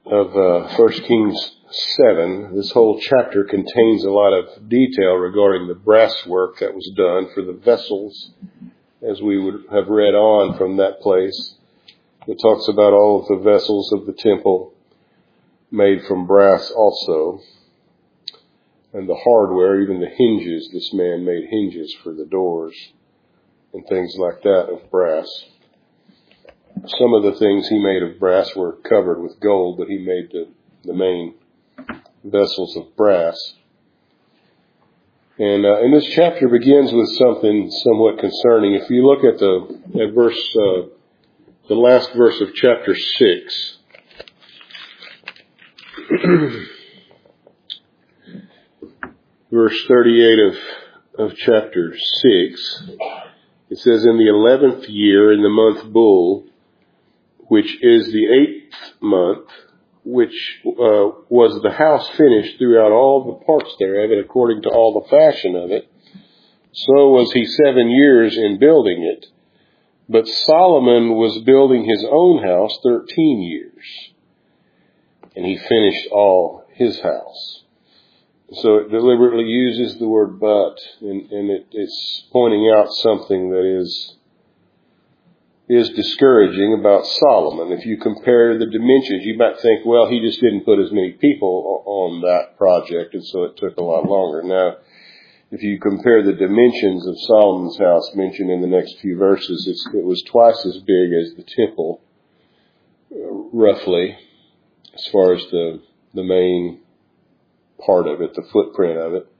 of 1 Kings 7. This whole chapter contains a lot of detail regarding the brass work that was done for the vessels, as we would have read on from that place. It talks about all of the vessels of the temple made from brass also, and the hardware, even the hinges. This man made hinges for the doors and things like that of brass. Some of the things he made of brass were covered with gold, but he made the main vessels of brass. And this chapter begins with something somewhat concerning. If you look at the last verse of chapter 6, verse 38 of chapter 6, it says, "In the 11th year, in the month Bul, which is the 8th month, which was the house finished throughout all the parts thereof, and according to all the fashion of it, so was he 7 years in building it. But Solomon was building his own house 13 years, and he finished all his house." So it deliberately uses the word "but," and it's pointing out something that is discouraging about Solomon. If you compare the dimensions, you might think, well, he just didn't put as many people on that project, and so it took a lot longer. Now, if you compare the dimensions of Solomon's house mentioned in the next few verses, it was twice as big as the temple, roughly, as far as the main part of it, the footprint of it.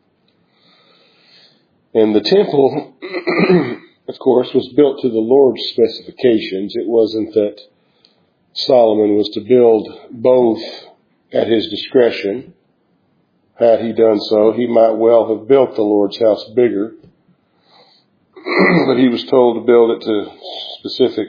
And the temple, of course, was built to the Lord's specifications. It wasn't that Solomon was to build both at his discretion. Had he done so, he might well have built the Lord's house bigger, but he was told to build it to specific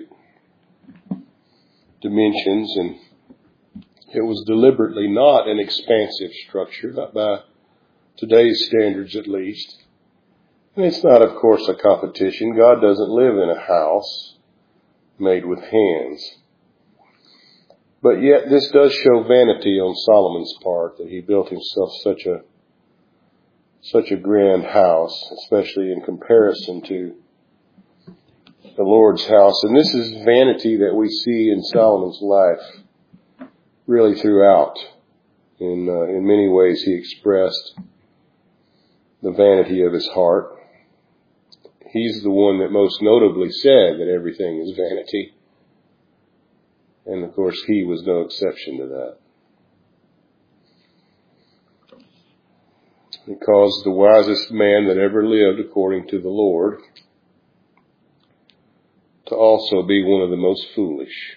dimensions, and it was deliberately not an expansive structure, not by today's standards at least. And it's not, of course, a competition. God doesn't live in a house made with hands. But yet this does show vanity on Solomon's part, that he built himself such a grand house, especially in comparison to the Lord's house. And this is vanity that we see in Solomon's life really throughout. In many ways he expressed the vanity of his heart. He's the one that most notably said that everything is vanity. And of course, he was no exception to that. It caused the wisest man that ever lived, according to the Lord, to also be one of the most foolish.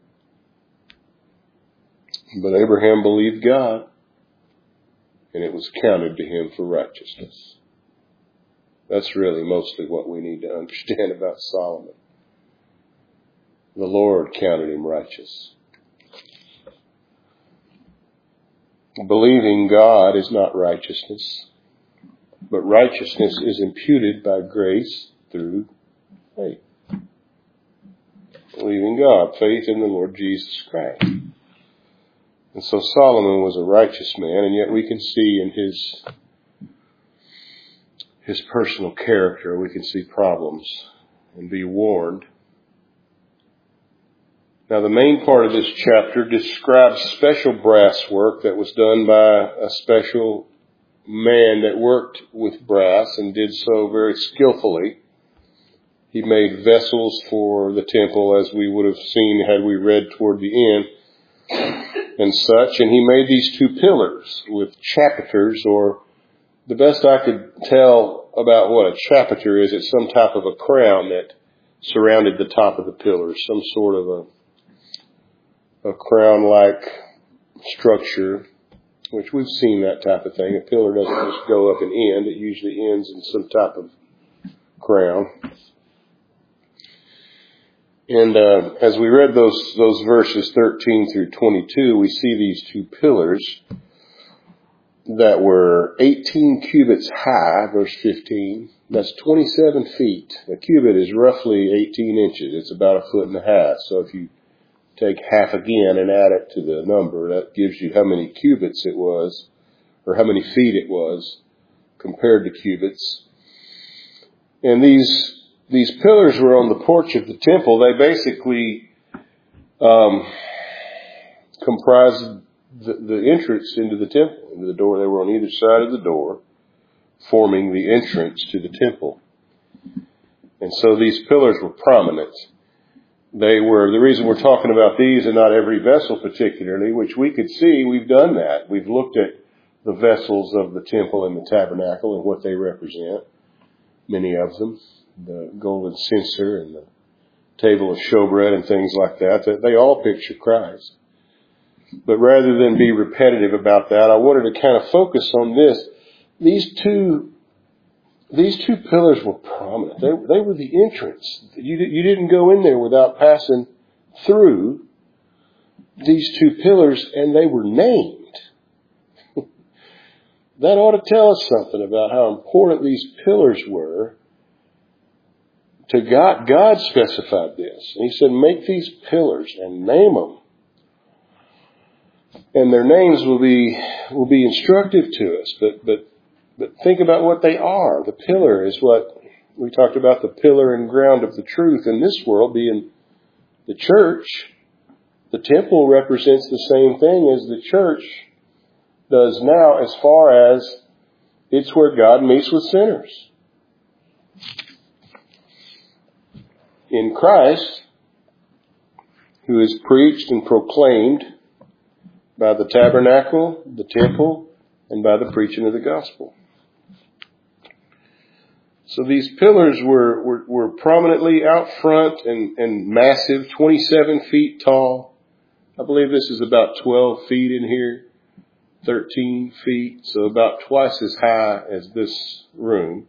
But Abraham believed God, and it was counted to him for righteousness. That's really mostly what we need to understand about Solomon. The Lord counted him righteous. Believing God is not righteousness, but righteousness is imputed by grace through faith. Believing God, faith in the Lord Jesus Christ. And so Solomon was a righteous man, and yet we can see in his personal character, we can see problems and be warned. Now, the main part of this chapter describes special brass work that was done by a special man that worked with brass and did so very skillfully. He made vessels for the temple, as we would have seen had we read toward the end and such. And he made these 2 pillars with chapiters, or the best I could tell about what a chapiter is, it's some type of a crown that surrounded the top of the pillars, some sort of a crown-like structure, which we've seen that type of thing. A pillar doesn't just go up and end. It usually ends in some type of crown. And as we read those verses 13 through 22, we see these 2 pillars that were 18 cubits high, verse 15. That's 27 feet. A cubit is roughly 18 inches. It's about 1.5 feet. So if you take half again and add it to the number. That gives you how many cubits it was, or how many feet it was compared to cubits. And these pillars were on the porch of the temple. They basically comprised the entrance into the temple, into the door. They were on either side of the door, forming the entrance to the temple. And so these pillars were prominent. They were, the reason we're talking about these and not every vessel particularly, which we could see, we've done that. We've looked at the vessels of the temple and the tabernacle and what they represent. Many of them, the golden censer and the table of showbread and things like that, they all picture Christ. But rather than be repetitive about that, I wanted to kind of focus on this. These two pillars were prominent. They were the entrance. You didn't go in there without passing through these two pillars, and they were named. That ought to tell us something about how important these pillars were to God. God specified this. And He said, make these pillars and name them. And their names will be instructive to us, but think about what they are. The pillar is what we talked about, the pillar and ground of the truth in this world being the church. The temple represents the same thing as the church does now, as far as it's where God meets with sinners. In Christ, who is preached and proclaimed by the tabernacle, the temple, and by the preaching of the gospel. So these pillars were prominently out front and massive, 27 feet tall. I believe this is about 12 feet in here, 13 feet, so about twice as high as this room.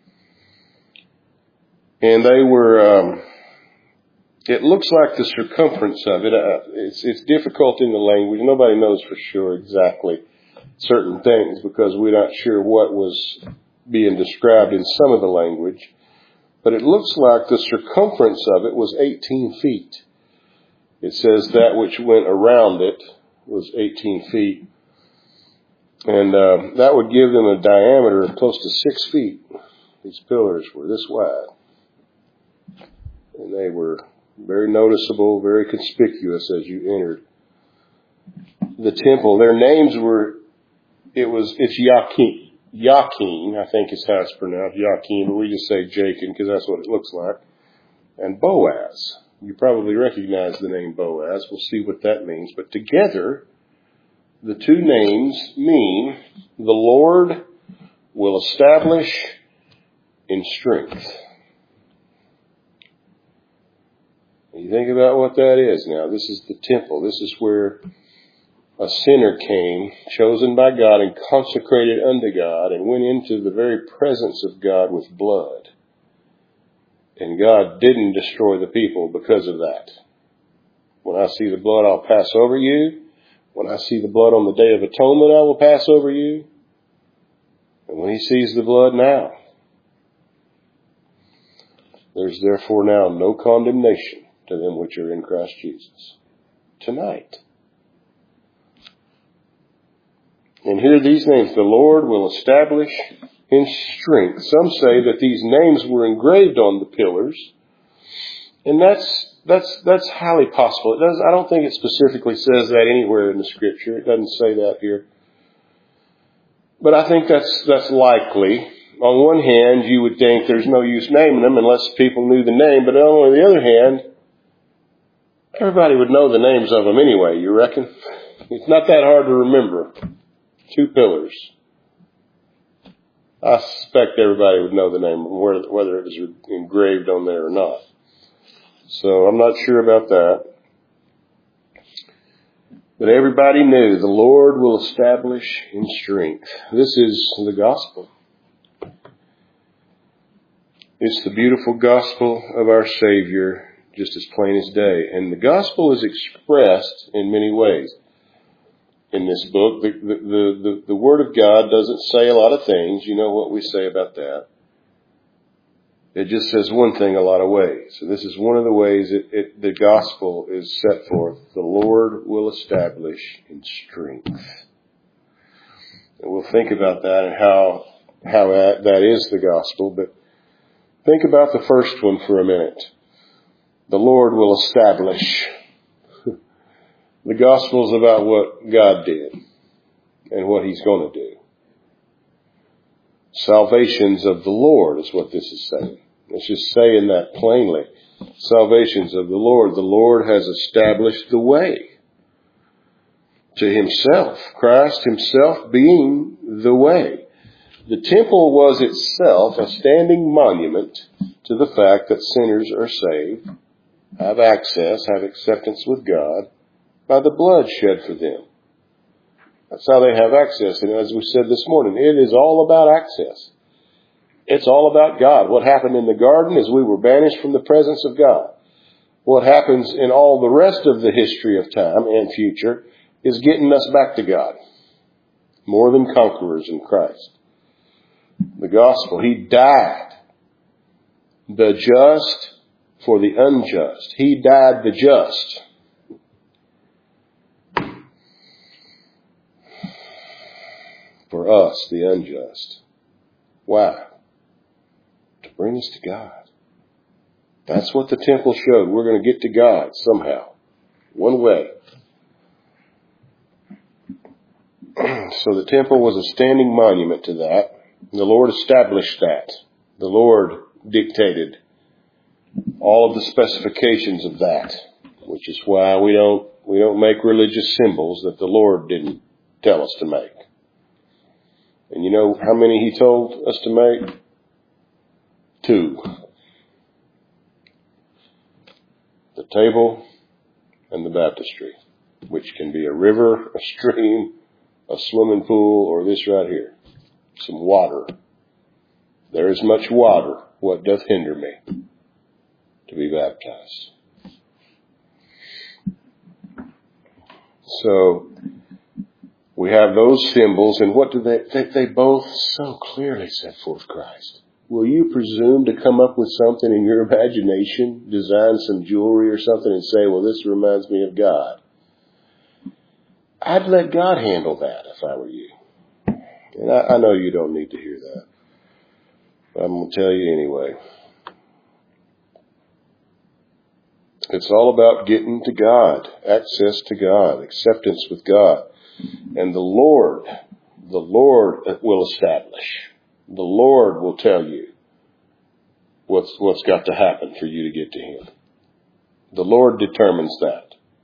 And they were, it looks like the circumference of it, it's difficult in the language. Nobody knows for sure exactly certain things because we're not sure what was being described in some of the language. But it looks like the circumference of it was 18 feet. It says that which went around it was 18 feet. And that would give them a diameter of close to 6 feet. These pillars were this wide. And they were very noticeable, very conspicuous as you entered the temple. Their names were, it's Yakin, I think is how it's pronounced, Yakin, but we just say Jachin because that's what it looks like. And Boaz. You probably recognize the name Boaz. We'll see what that means. But together, the two names mean the Lord will establish in strength. You think about what that is now. This is the temple. This is where a sinner came, chosen by God and consecrated unto God, and went into the very presence of God with blood. And God didn't destroy the people because of that. When I see the blood, I'll pass over you. When I see the blood on the Day of Atonement, I will pass over you. And when He sees the blood now, there's therefore now no condemnation to them which are in Christ Jesus. Tonight. And here are these names. The Lord will establish in strength. Some say that these names were engraved on the pillars. And that's highly possible. I don't think it specifically says that anywhere in the Scripture. It doesn't say that here. But I think that's likely. On one hand, you would think there's no use naming them unless people knew the name. But on the other hand, everybody would know the names of them anyway, you reckon? It's not that hard to remember. 2 pillars. I suspect everybody would know the name, whether it was engraved on there or not. So I'm not sure about that. But everybody knew the Lord will establish in strength. This is the gospel. It's the beautiful gospel of our Savior, just as plain as day. And the gospel is expressed in many ways in this book. The Word of God doesn't say a lot of things. You know what we say about that. It just says one thing a lot of ways. So this is one of the ways the gospel is set forth. The Lord will establish in strength. And we'll think about that and how that is the gospel. But think about the first one for a minute. The Lord will establish. The gospel is about what God did and what He's going to do. Salvations of the Lord is what this is saying. Let's just say in that plainly. Salvations of the Lord. The Lord has established the way to Himself. Christ Himself being the way. The temple was itself a standing monument to the fact that sinners are saved, have access, have acceptance with God by the blood shed for them. That's how they have access. And as we said this morning, it is all about access. It's all about God. What happened in the garden is we were banished from the presence of God. What happens in all the rest of the history of time and future is getting us back to God. More than conquerors in Christ. The gospel. He died. The just for the unjust. He died the just. For us, the unjust. Why? To bring us to God. That's what the temple showed. We're going to get to God somehow. One way. So the temple was a standing monument to that. The Lord established that. The Lord dictated all of the specifications of that, which is why we don't make religious symbols that the Lord didn't tell us to make. And you know how many He told us to make? 2. The table and the baptistry, which can be a river, a stream, a swimming pool, or this right here, some water. There is much water. What doth hinder me to be baptized? So we have those symbols, and what do they both so clearly set forth Christ. Will you presume to come up with something in your imagination, design some jewelry or something and say, well, this reminds me of God? I'd let God handle that if I were you. And I know you don't need to hear that. But I'm going to tell you anyway. It's all about getting to God, access to God, acceptance with God. And the Lord will establish. The Lord will tell you what's got to happen for you to get to Him. The Lord determines that.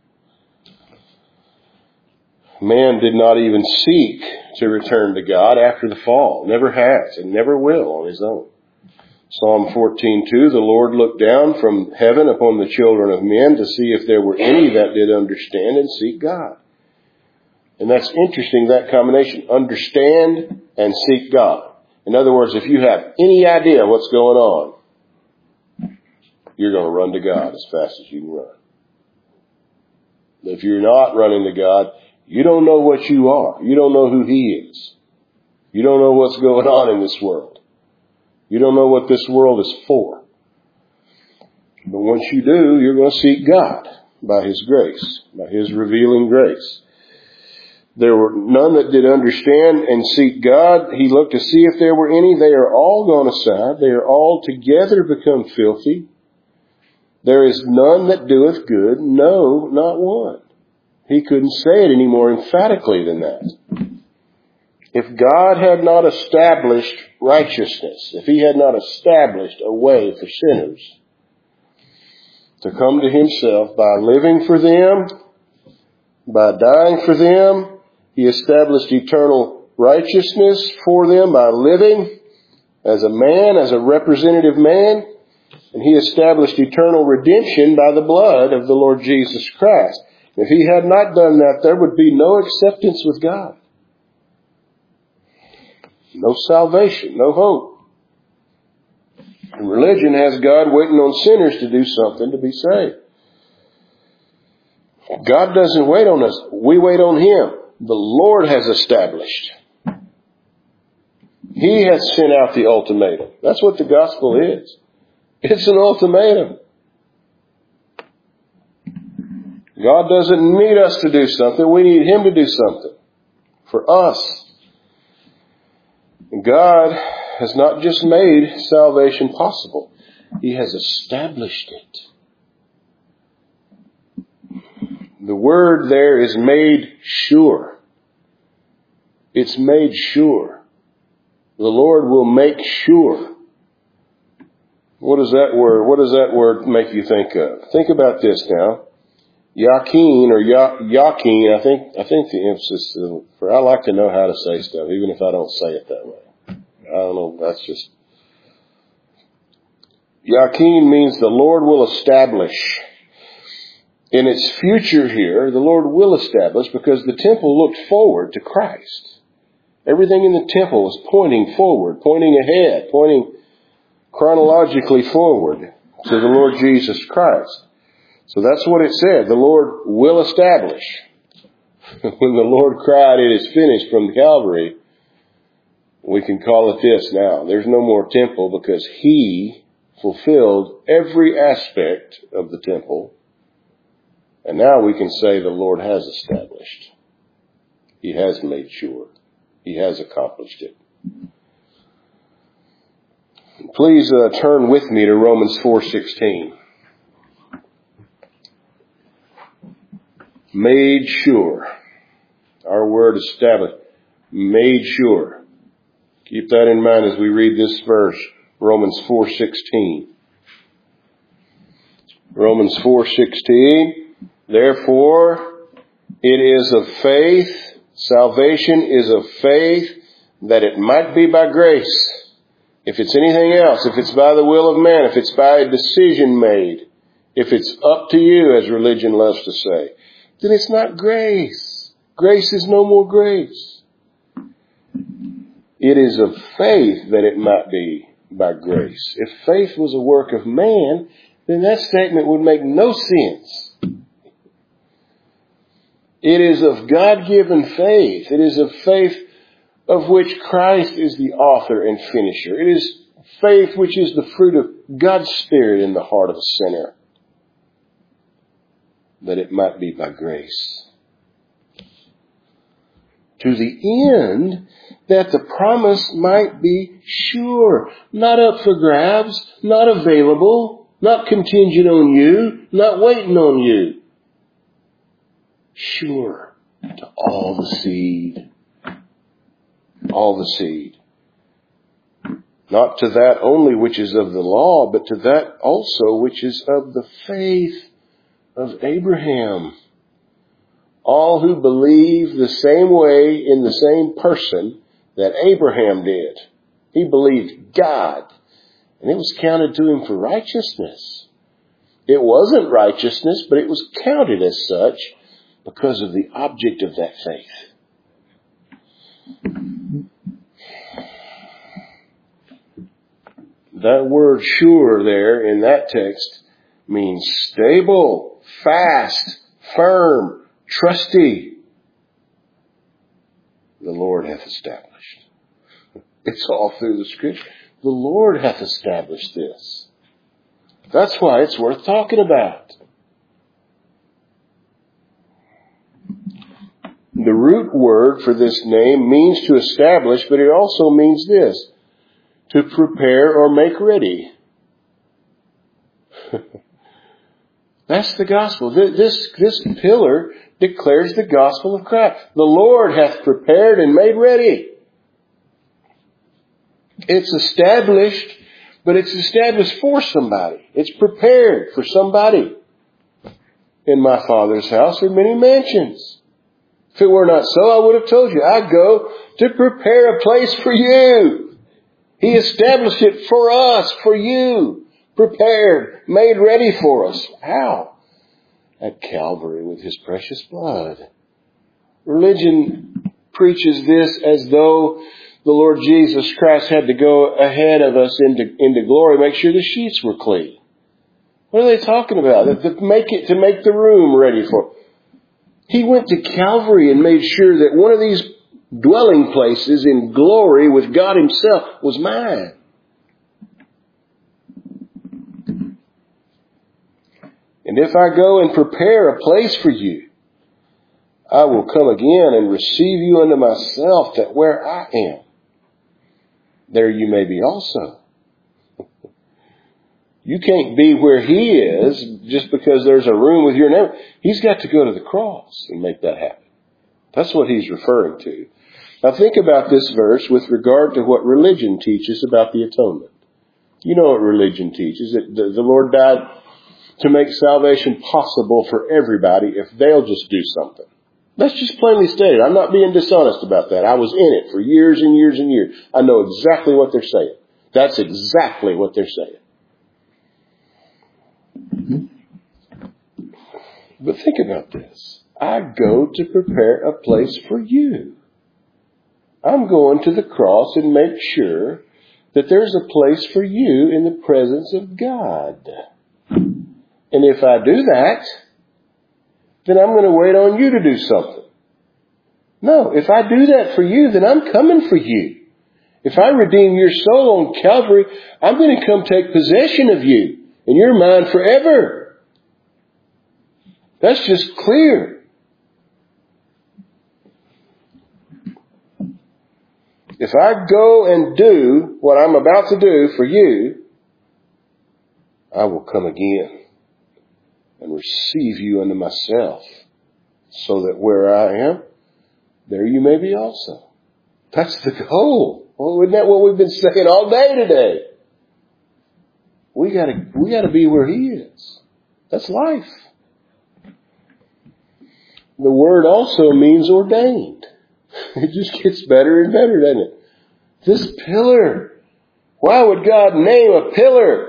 Man did not even seek to return to God after the fall. Never has and never will on his own. Psalm 14:2, the Lord looked down from heaven upon the children of men to see if there were any that did understand and seek God. And that's interesting, that combination, understand and seek God. In other words, if you have any idea what's going on, you're going to run to God as fast as you can run. If you're not running to God, you don't know what you are. You don't know who He is. You don't know what's going on in this world. You don't know what this world is for. But once you do, you're going to seek God by His grace, by His revealing grace. There were none that did understand and seek God. He looked to see if there were any. They are all gone aside. They are all together become filthy. There is none that doeth good, no, not one. He couldn't say it any more emphatically than that. If God had not established righteousness, if He had not established a way for sinners to come to Himself by living for them, by dying for them, He established eternal righteousness for them by living as a man, as a representative man, and He established eternal redemption by the blood of the Lord Jesus Christ. If He had not done that, there would be no acceptance with God. No salvation, no hope. And religion has God waiting on sinners to do something to be saved. God doesn't wait on us. We wait on Him. The Lord has established. He has sent out the ultimatum. That's what the gospel is. It's an ultimatum. God doesn't need us to do something. We need Him to do something for us. And God has not just made salvation possible. He has established it. The word there is made sure. It's made sure. The Lord will make sure. What does that word make you think of? Think about this now. Yakin or Yakin, I think the emphasis, I like to know how to say stuff, even if I don't say it that way. I don't know, that's just... Yakin means the Lord will establish. In its future here, the Lord will establish because the temple looked forward to Christ. Everything in the temple was pointing forward, pointing ahead, pointing chronologically forward to the Lord Jesus Christ. So that's what it said. The Lord will establish. When the Lord cried, "It is finished," from Calvary, we can call it this now. There's no more temple because He fulfilled every aspect of the temple. And now we can say the Lord has established. He has made sure. He has accomplished it. Please turn with me to Romans 4:16. Made sure. Our word established. Made sure. Keep that in mind as we read this verse. Romans 4:16. Romans 4:16. Therefore, it is of faith, salvation is of faith, that it might be by grace. If it's anything else, if it's by the will of man, if it's by a decision made, if it's up to you, as religion loves to say, then it's not grace. Grace is no more grace. It is of faith that it might be by grace. If faith was a work of man, then that statement would make no sense. It is of God-given faith. It is of faith of which Christ is the author and finisher. It is faith which is the fruit of God's Spirit in the heart of a sinner, that it might be by grace. To the end that the promise might be sure, not up for grabs, not available, not contingent on you, not waiting on you. Sure to all the seed. All the seed. Not to that only which is of the law, but to that also which is of the faith of Abraham. All who believe the same way in the same person that Abraham did. He believed God, and it was counted to him for righteousness. It wasn't righteousness, but it was counted as such because of the object of that faith. That word sure there in that text means stable, fast, firm, trusty. The Lord hath established. It's all through the Scripture. The Lord hath established this. That's why it's worth talking about. The root word for this name means to establish, but it also means this: to prepare or make ready. That's the gospel. This pillar declares the gospel of Christ. The Lord hath prepared and made ready. It's established, but it's established for somebody. It's prepared for somebody. In my Father's house are many mansions. If it were not so, I would have told you. I go to prepare a place for you. He established it for us, for you. Prepared, made ready for us. How? At Calvary with His precious blood. Religion preaches this as though the Lord Jesus Christ had to go ahead of us into glory, make sure the sheets were clean. What are they talking about? To make the room ready for. He went to Calvary and made sure that one of these dwelling places in glory with God Himself was mine. And if I go and prepare a place for you, I will come again and receive you unto myself, that where I am, there you may be also. You can't be where He is just because there's a room with your name. He's got to go to the cross and make that happen. That's what He's referring to. Now think about this verse with regard to what religion teaches about the atonement. You know what religion teaches. That the Lord died to make salvation possible for everybody if they'll just do something. That's just plainly stated. I'm not being dishonest about that. I was in it for years and years and years. I know exactly what they're saying. That's exactly what they're saying. But think about this. I go to prepare a place for you. I'm going to the cross and make sure that there's a place for you in the presence of God. And if I do that, then I'm going to wait on you to do something. No, if I do that for you, then I'm coming for you. If I redeem your soul on Calvary, I'm going to come take possession of you, and you're mine forever. That's just clear. If I go and do what I'm about to do for you, I will come again and receive you unto myself, so that where I am, there you may be also. That's the goal. Well, isn't that what we've been saying all day today? We gotta be where He is. That's life. The word also means ordained. It just gets better and better, doesn't it? This pillar. Why would God name a pillar?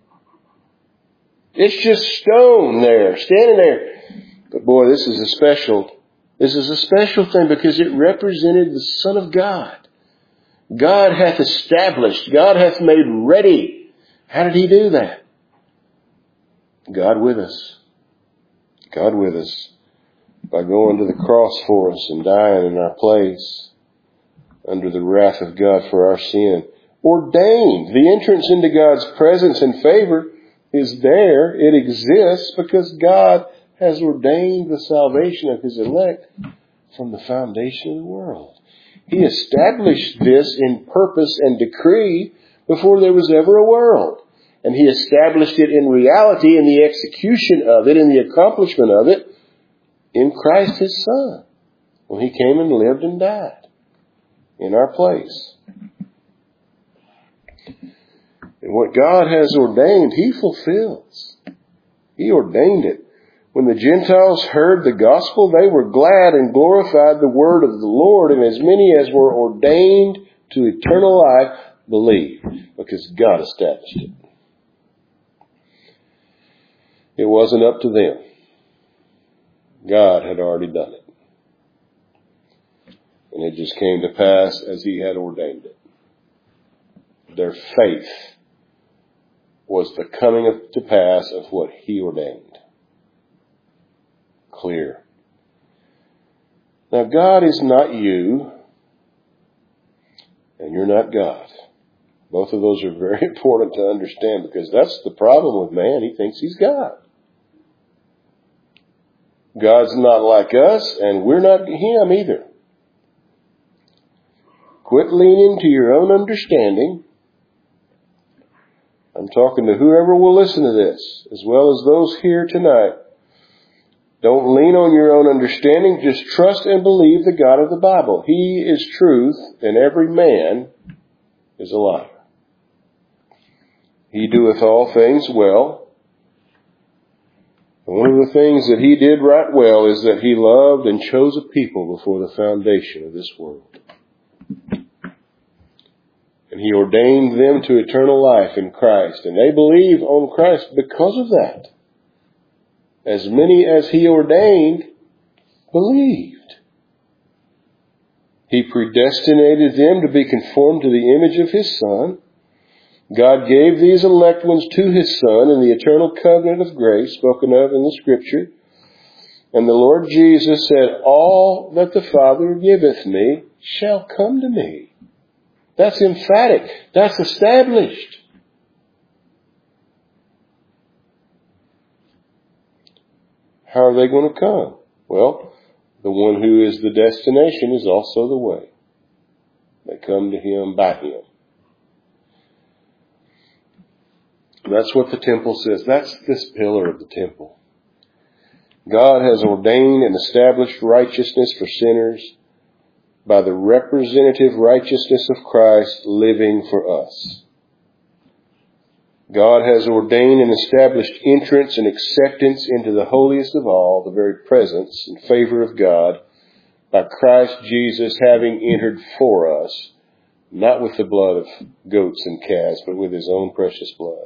It's just stone there, standing there. But boy, this is a special thing because it represented the Son of God. God hath established, God hath made ready. How did He do that? God with us. God with us. By going to the cross for us and dying in our place under the wrath of God for our sin. Ordained. The entrance into God's presence and favor is there. It exists because God has ordained the salvation of His elect from the foundation of the world. He established this in purpose and decree before there was ever a world. And He established it in reality, in the execution of it, in the accomplishment of it, in Christ His Son, when He came and lived and died in our place. And what God has ordained, He fulfills. He ordained it. When the Gentiles heard the gospel, they were glad and glorified the word of the Lord, and as many as were ordained to eternal life believed, because God established it. It wasn't up to them. God had already done it. And it just came to pass as He had ordained it. Their faith was the coming to pass of what He ordained. Clear. Now God is not you, and you're not God. Both of those are very important to understand, because that's the problem with man. He thinks he's God. God's not like us, and we're not Him either. Quit leaning to your own understanding. I'm talking to whoever will listen to this, as well as those here tonight. Don't lean on your own understanding. Just trust and believe the God of the Bible. He is truth, and every man is a liar. He doeth all things well. And one of the things that He did right well is that He loved and chose a people before the foundation of this world. And He ordained them to eternal life in Christ. And they believe on Christ because of that. As many as He ordained believed. He predestinated them to be conformed to the image of His Son. God gave these elect ones to His Son in the eternal covenant of grace spoken of in the Scripture. And the Lord Jesus said, all that the Father giveth me shall come to me. That's emphatic. That's established. How are they going to come? Well, the one who is the destination is also the way. They come to Him by Him. That's what the temple says. That's this pillar of the temple. God has ordained and established righteousness for sinners by the representative righteousness of Christ living for us. God has ordained and established entrance and acceptance into the holiest of all, the very presence and favor of God, by Christ Jesus having entered for us, not with the blood of goats and calves, but with His own precious blood.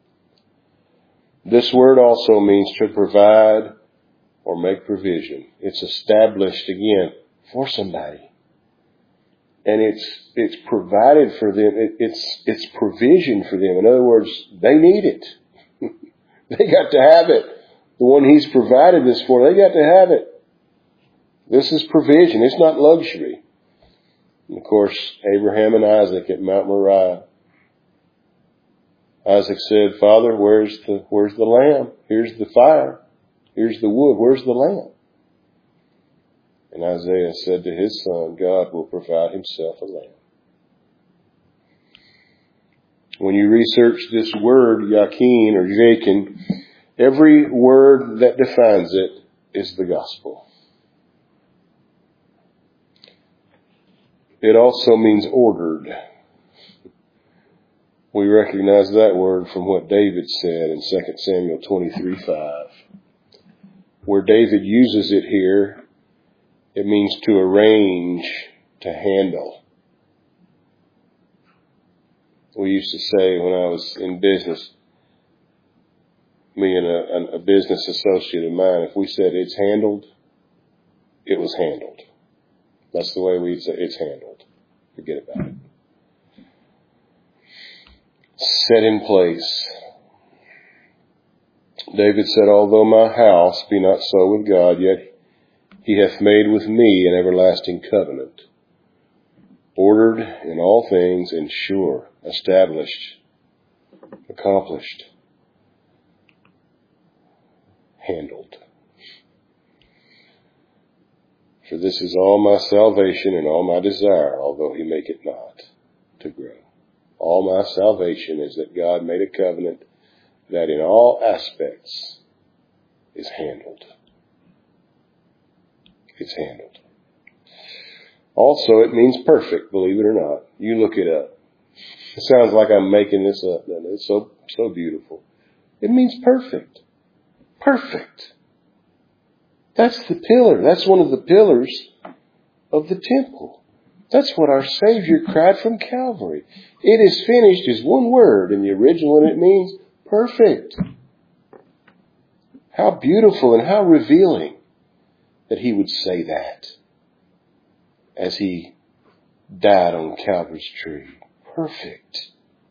This word also means to provide or make provision. It's established again for somebody. And it's provided for them. It's provision for them. In other words, they need it. They got to have it. The one He's provided this for, they got to have it. This is provision. It's not luxury. And of course, Abraham and Isaac at Mount Moriah. Isaac said, "Father, where's the lamb? Here's the fire. Here's the wood. Where's the lamb?" And Isaiah said to his son, God will provide Himself a lamb. When you research this word, Yakin or Jakin, every word that defines it is the gospel. It also means ordered. We recognize that word from what David said in 2 Samuel 23:5. Where David uses it here, it means to arrange, to handle. We used to say when I was in business, me and a business associate of mine, if we said it's handled, it was handled. That's the way we'd say it's handled. Forget about it. Set in place. David said, although my house be not so with God, yet He hath made with me an everlasting covenant, ordered in all things and sure, established, accomplished, handled. For this is all my salvation and all my desire, although He make it not to grow. All my salvation is that God made a covenant that in all aspects is handled. It's handled. Also, it means perfect, believe it or not. You look it up. It sounds like I'm making this up, and it's so beautiful. It means perfect. Perfect. That's the pillar. That's one of the pillars of the temple. That's what our Savior cried from Calvary. It is finished is one word in the original, and it means perfect. How beautiful and how revealing that He would say that as He died on Calvary's tree. Perfect.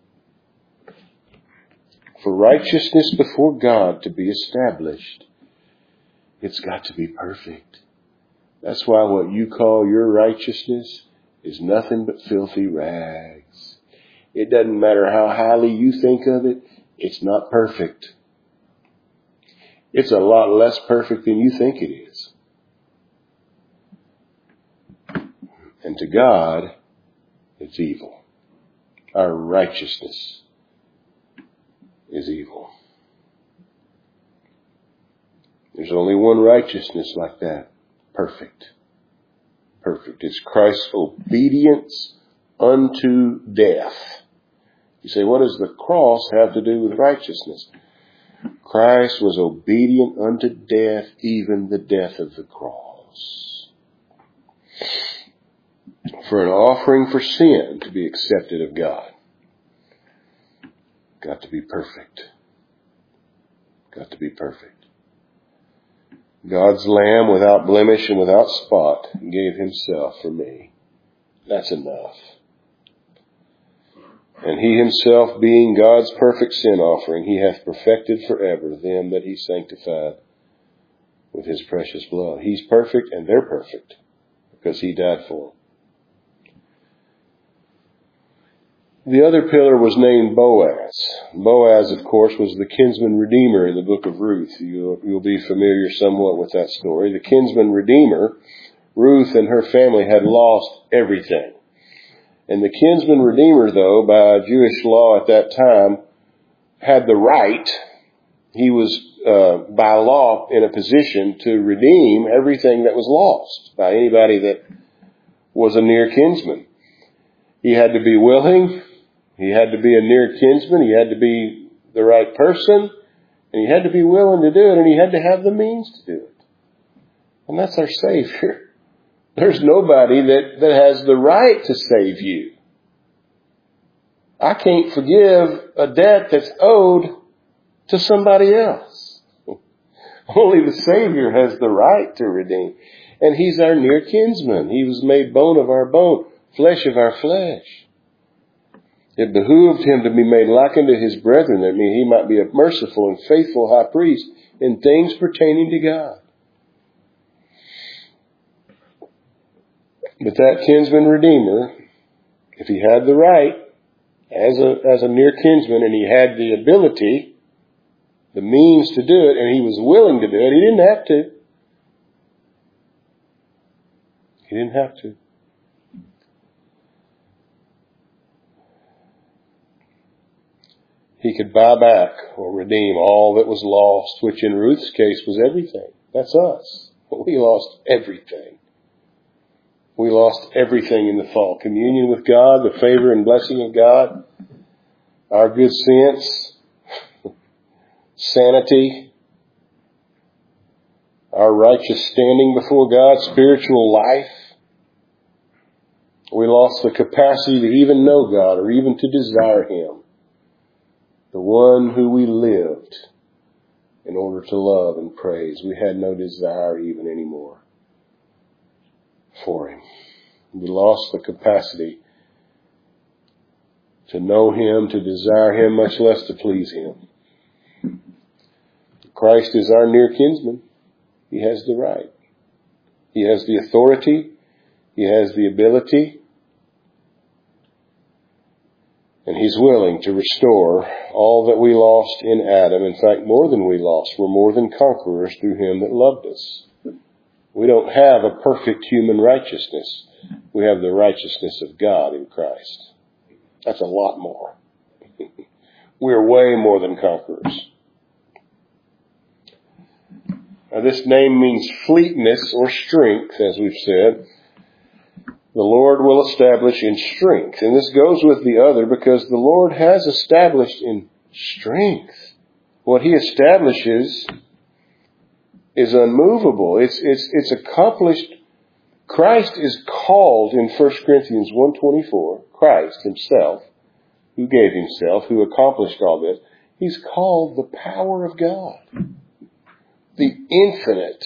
For righteousness before God to be established, it's got to be perfect. That's why what you call your righteousness is nothing but filthy rags. It doesn't matter how highly you think of it, it's not perfect. It's a lot less perfect than you think it is. And to God, it's evil. Our righteousness is evil. There's only one righteousness like that. Perfect. Perfect. It's Christ's obedience unto death. You say, what does the cross have to do with righteousness? Christ was obedient unto death, even the death of the cross. For an offering for sin to be accepted of God. Got to be perfect. Got to be perfect. God's Lamb without blemish and without spot gave Himself for me. That's enough. And He Himself being God's perfect sin offering, He hath perfected forever them that He sanctified with His precious blood. He's perfect and they're perfect because He died for them. The other pillar was named Boaz. Boaz, of course, was the kinsman redeemer in the book of Ruth. You'll be familiar somewhat with that story. The kinsman redeemer, Ruth and her family had lost everything. And the kinsman redeemer, though, by Jewish law at that time, had the right. He was, by law, in a position to redeem everything that was lost by anybody that was a near kinsman. He had to be willing. He had to be a near kinsman. He had to be the right person. And he had to be willing to do it. And he had to have the means to do it. And that's our Savior. There's nobody that has the right to save you. I can't forgive a debt that's owed to somebody else. Only the Savior has the right to redeem. And He's our near kinsman. He was made bone of our bone, flesh of our flesh. It behooved Him to be made like unto His brethren, that He might be a merciful and faithful high priest in things pertaining to God. But that kinsman redeemer, if he had the right, as a near kinsman, and he had the ability, the means to do it, and he was willing to do it, he didn't have to. He didn't have to. He could buy back or redeem all that was lost, which in Ruth's case was everything. That's us. We lost everything. We lost everything in the fall. Communion with God, the favor and blessing of God, our good sense, sanity, our righteous standing before God, spiritual life. We lost the capacity to even know God or even to desire Him, the one who we lived in order to love and praise. We had no desire even anymore for Him. We lost the capacity to know Him, to desire Him, much less to please Him. Christ is our near kinsman. He has the right. He has the authority. He has the ability. And He's willing to restore all that we lost in Adam. In fact, more than we lost. We're more than conquerors through Him that loved us. We don't have a perfect human righteousness. We have the righteousness of God in Christ. That's a lot more. We're way more than conquerors. Now, this name means fleetness or strength, as we've said. The Lord will establish in strength. And this goes with the other because the Lord has established in strength. What He establishes is unmovable. It's accomplished. Christ is called in 1 Corinthians 1:24, Christ Himself, who gave Himself, who accomplished all this. He's called the power of God. The infinite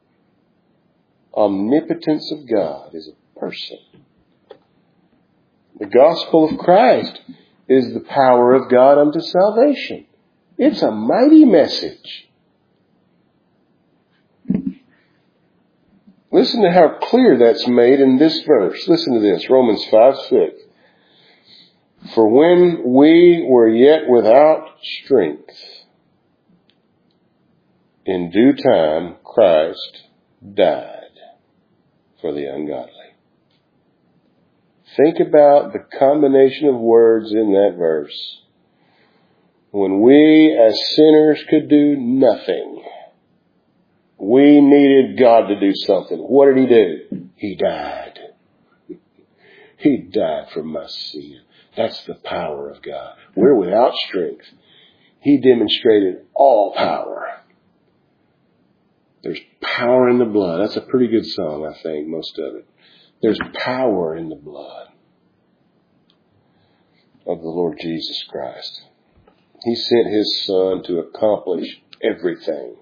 omnipotence of God is a person. The gospel of Christ is the power of God unto salvation. It's a mighty message. Listen to how clear that's made in this verse. Listen to this, Romans 5:6. For when we were yet without strength, in due time Christ died for the ungodly. Think about the combination of words in that verse. When we as sinners could do nothing, we needed God to do something. What did He do? He died. He died for my sin. That's the power of God. We're without strength. He demonstrated all power. There's power in the blood. That's a pretty good song, I think, most of it. There's power in the blood of the Lord Jesus Christ. He sent His Son to accomplish everything.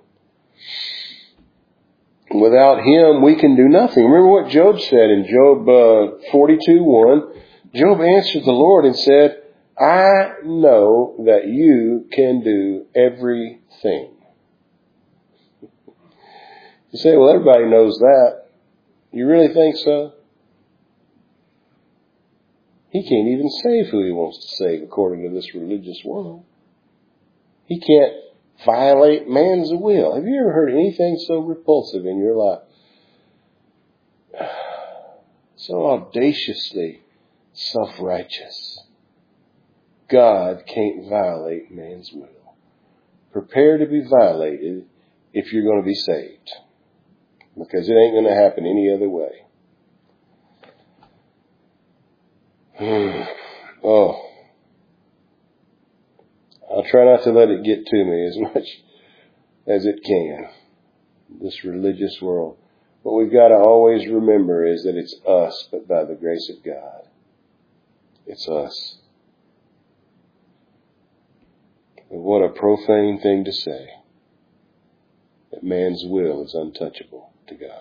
Without Him, we can do nothing. Remember what Job said in Job 42:1. Job answered the Lord and said, I know that You can do everything. You say, well, everybody knows that. You really think so? He can't even save who he wants to save according to this religious world. He can't violate man's will. Have you ever heard anything so repulsive in your life? So audaciously self-righteous. God can't violate man's will. Prepare to be violated if you're going to be saved. Because it ain't going to happen any other way. Oh. I'll try not to let it get to me as much as it can. This religious world. What we've got to always remember is that it's us, but by the grace of God. It's us. And what a profane thing to say. That man's will is untouchable to God.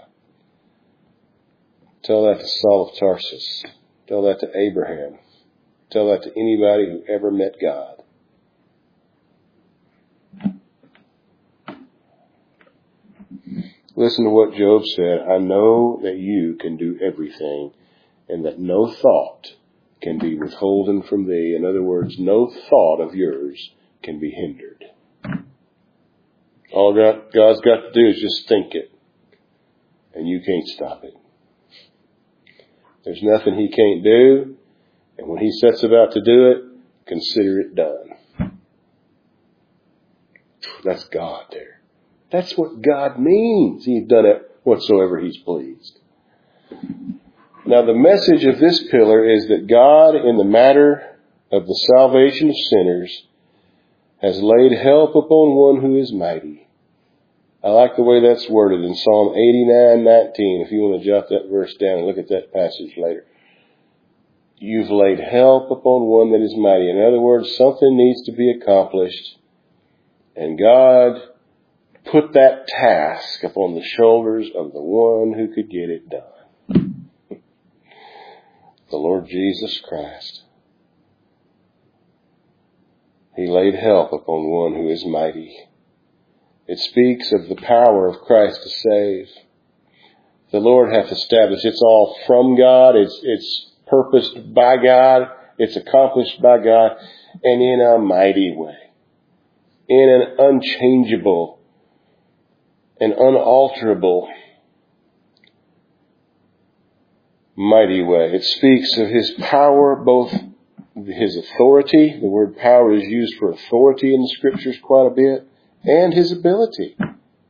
Tell that to Saul of Tarsus. Tell that to Abraham. Tell that to anybody who ever met God. Listen to what Job said. I know that you can do everything and that no thought can be withholden from thee. In other words, no thought of yours can be hindered. All God's got to do is just think it. And you can't stop it. There's nothing he can't do. And when he sets about to do it, consider it done. That's God there. That's what God means. He's done it whatsoever he's pleased. Now the message of this pillar is that God, in the matter of the salvation of sinners, has laid help upon one who is mighty. I like the way that's worded in Psalm 89:19. If you want to jot that verse down and look at that passage later. You've laid help upon one that is mighty. In other words, something needs to be accomplished. And God put that task upon the shoulders of the one who could get it done. The Lord Jesus Christ. He laid help upon one who is mighty. It speaks of the power of Christ to save. The Lord hath established. It's all from God. It's purposed by God. It's accomplished by God. And in a mighty way. In an unchangeable and unalterable mighty way. It speaks of his power, both his authority. The word power is used for authority in the scriptures quite a bit. And his ability.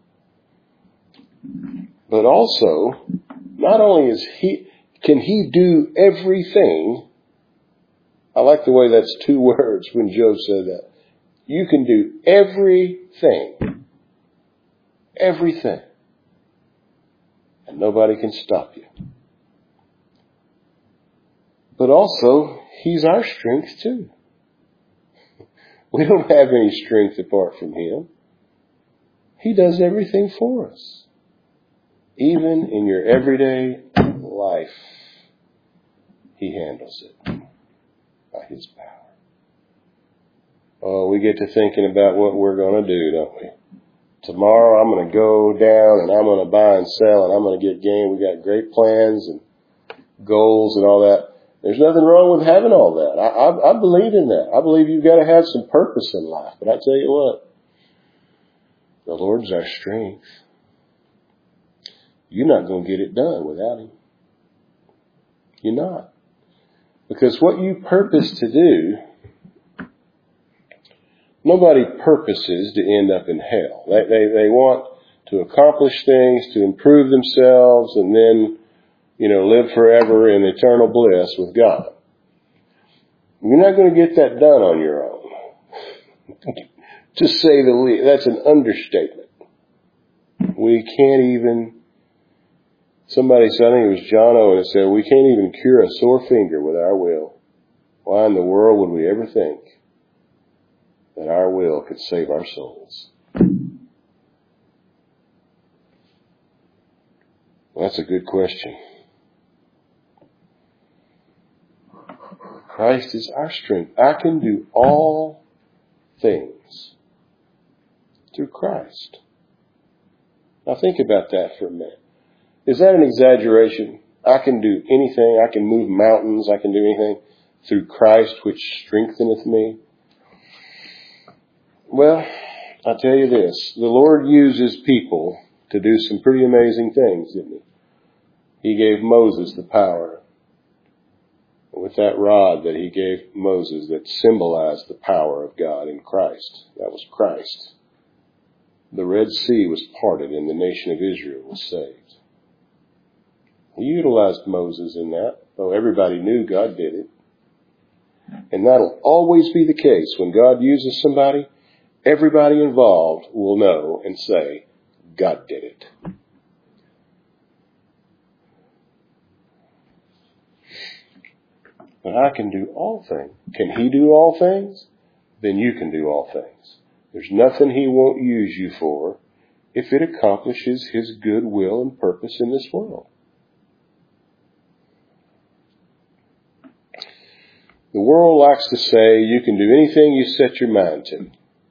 But also, not only can he do everything. I like the way that's two words when Job said that. You can do everything. Everything. And nobody can stop you. But also, he's our strength too. We don't have any strength apart from him. He does everything for us. Even in your everyday life, he handles it by his power. Oh, we get to thinking about what we're going to do, don't we? Tomorrow I'm going to go down and I'm going to buy and sell and I'm going to get gain. We got great plans and goals and all that. There's nothing wrong with having all that. I believe in that. I believe you've got to have some purpose in life. But I tell you what, the Lord's our strength. You're not going to get it done without him. You're not. Because what you purpose to do, nobody purposes to end up in hell. They want to accomplish things, to improve themselves, and then, live forever in eternal bliss with God. You're not going to get that done on your own. To say the least, that's an understatement. We can't even, somebody said, I think it was John Owen, that said, we can't even cure a sore finger with our will. Why in the world would we ever think that our will could save our souls? Well, that's a good question. Christ is our strength. I can do all things through Christ. Now think about that for a minute. Is that an exaggeration? I can do anything. I can move mountains. I can do anything. through Christ which strengtheneth me. Well, I tell you this, the Lord uses people to do some pretty amazing things, didn't he? He gave Moses the power with that rod that he gave Moses that symbolized the power of God in Christ. That was Christ. The Red Sea was parted and the nation of Israel was saved. He utilized Moses in that, though everybody knew God did it. And that'll always be the case. When God uses somebody, everybody involved will know and say, God did it. But I can do all things. Can he do all things? Then you can do all things. There's nothing he won't use you for if it accomplishes his good will and purpose in this world. The world likes to say you can do anything you set your mind to.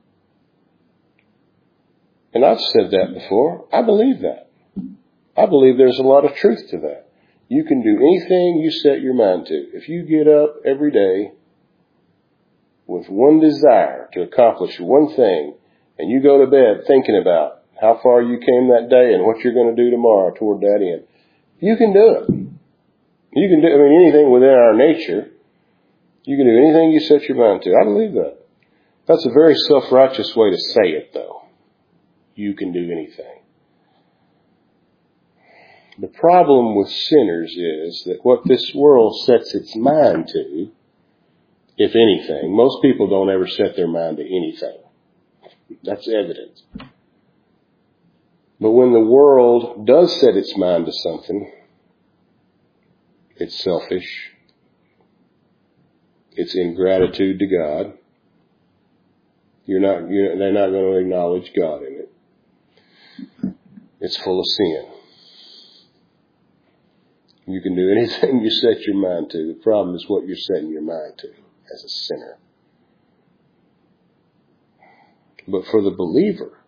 And I've said that before. I believe that. I believe there's a lot of truth to that. You can do anything you set your mind to. If you get up every day with one desire to accomplish one thing, and you go to bed thinking about how far you came that day and what you're going to do tomorrow toward that end, you can do it. You can do, anything within our nature. You can do anything you set your mind to. I believe that. That's a very self-righteous way to say it, though. You can do anything. The problem with sinners is that what this world sets its mind to, if anything, most people don't ever set their mind to anything. That's evident. But when the world does set its mind to something, it's selfish. It's ingratitude to God. They're not going to acknowledge God in it. It's full of sin. You can do anything you set your mind to. The problem is what you're setting your mind to as a sinner. But for the believer,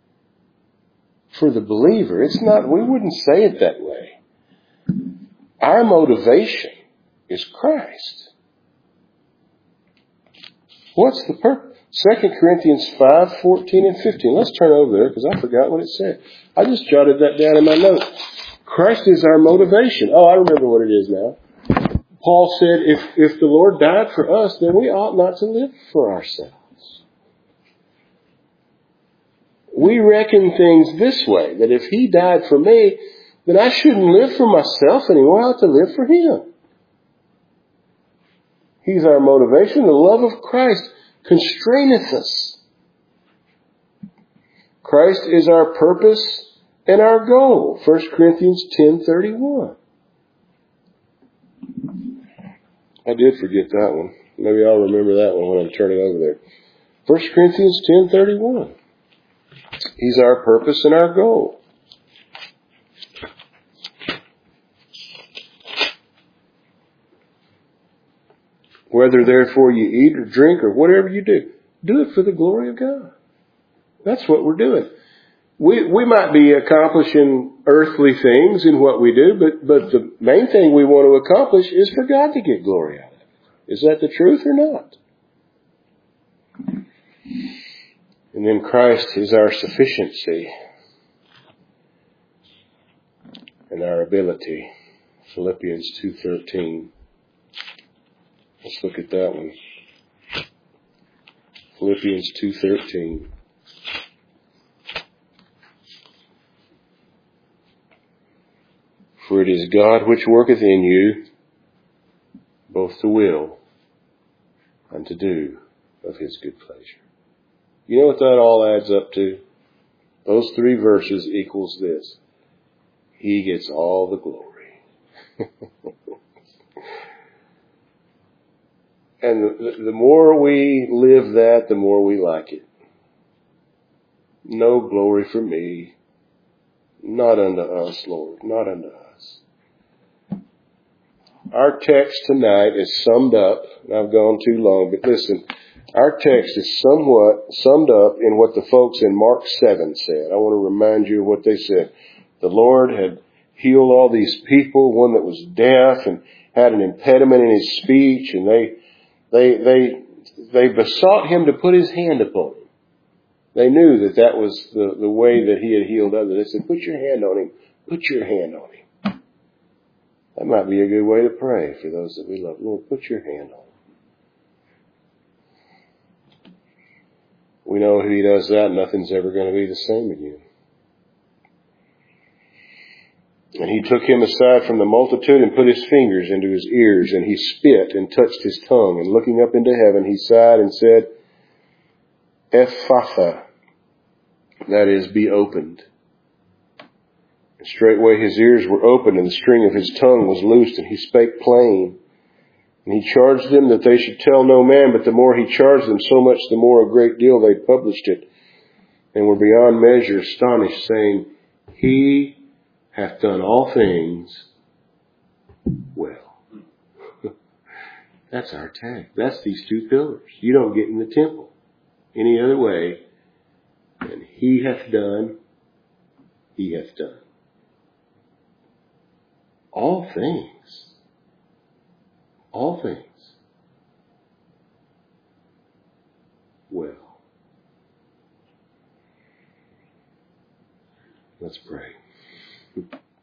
it's not, we wouldn't say it that way. Our motivation is Christ. What's the purpose? 2 Corinthians 5, 14 and 15. Let's turn over there because I forgot what it said. I just jotted that down in my notes. Christ is our motivation. Oh, I remember what it is now. Paul said, if the Lord died for us, then we ought not to live for ourselves. We reckon things this way, that if he died for me, then I shouldn't live for myself anymore. I ought to live for him. He's our motivation. The love of Christ constraineth us. Christ is our purpose and our goal. 1 Corinthians 10:31. I did forget that one. Maybe I'll remember that one when I'm turning over there. 1 Corinthians 10:31. He's our purpose and our goal. Whether therefore you eat or drink or whatever you do it for the glory of God. That's what we're doing. We might be accomplishing earthly things in what we do, but the main thing we want to accomplish is for God to get glory out of it. Is that the truth or not? And then Christ is our sufficiency and our ability. Philippians 2:13. Let's look at that one. Philippians 2:13. For it is God which worketh in you both to will and to do of his good pleasure. You know what that all adds up to? Those 3 verses equals this. He gets all the glory. And the more we live that, the more we like it. No glory for me. Not unto us, Lord. Not unto us. Our text tonight is summed up. I've gone too long, but listen. Our text is somewhat summed up in what the folks in Mark 7 said. I want to remind you of what they said. The Lord healed all these people, one that was deaf and had an impediment in his speech, and they besought him to put his hand upon him. They knew that was the way that he had healed others. They said, put your hand on him. Put your hand on him. That might be a good way to pray for those that we love. Lord, put your hand on him. We know if he does that, nothing's ever going to be the same again. And he took him aside from the multitude and put his fingers into his ears, and he spit and touched his tongue. And looking up into heaven, he sighed and said, Ephphatha, that is, be opened. And straightway his ears were opened, and the string of his tongue was loosed, and he spake plain. And he charged them that they should tell no man, but the more he charged them, so much the more a great deal they published it, and were beyond measure astonished, saying, He hath done all things well. That's our tag. That's these two pillars. You don't get in the temple any other way than He hath done all things. All things well. Let's pray.